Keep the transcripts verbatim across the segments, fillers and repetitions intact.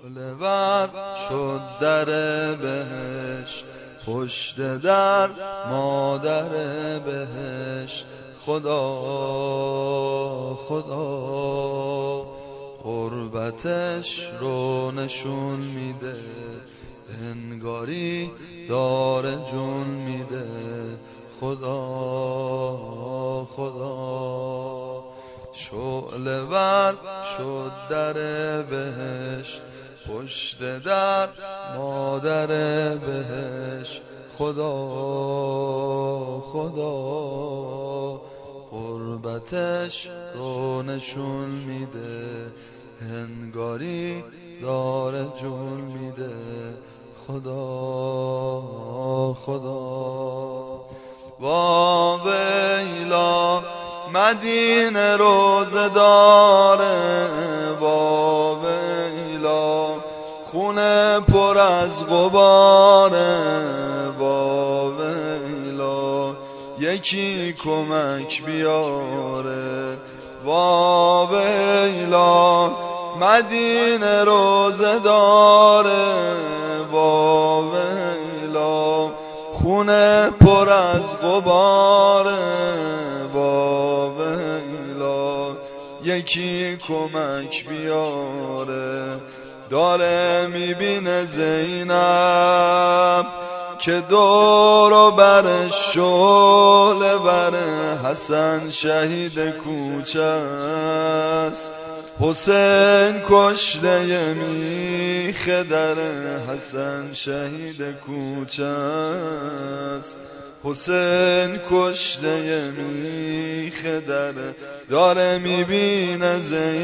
شعله ور شد در بهشت، پشت در مادر بهشت. خدا خدا غربتش رو نشون میده، انگاری داره جون میده. خدا خدا شعله ور شد در بهشت، پشت در مادر بهشت. خدا خدا غربتش رو نشون میده، انگاری داره جون میده. خدا خدا وا ویلا مدینه روزه داره، وا ویلا خونه پر از غباره، وا ویلا یکی کمک بیاره. وا ویلا مدینه روزه داره، وا ویلا خونه پر از غباره، وا ویلا یکی کمک بیاره. داره میبینه زینب که دور و برش شعله ور، حسن شهید کوچه است، حسین کشته میخ در. حسن شهید کوچه است، حسین کشته میخ در. داره میبینه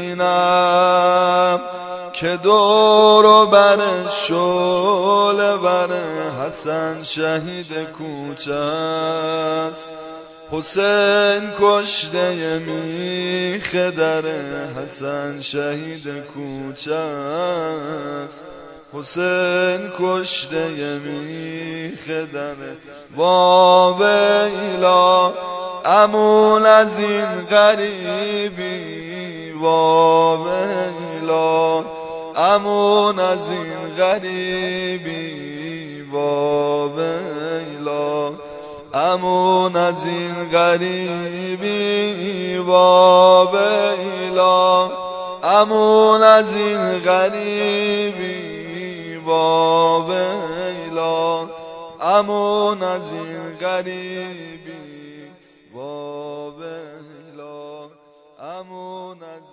زینب که دور و برش شعله ور، حسن شهید کوچه است، حسین کشته میخ در. حسن شهید کوچه است، حسین کشته میخ در. وا ویلا امون از این غریبی، وا ویلا امون از این غریبی، وا ویلا امون از این غریبی، وا ویلا امون از این غریبی، وا ویلا امون از این غریبی، وا ویلا امون از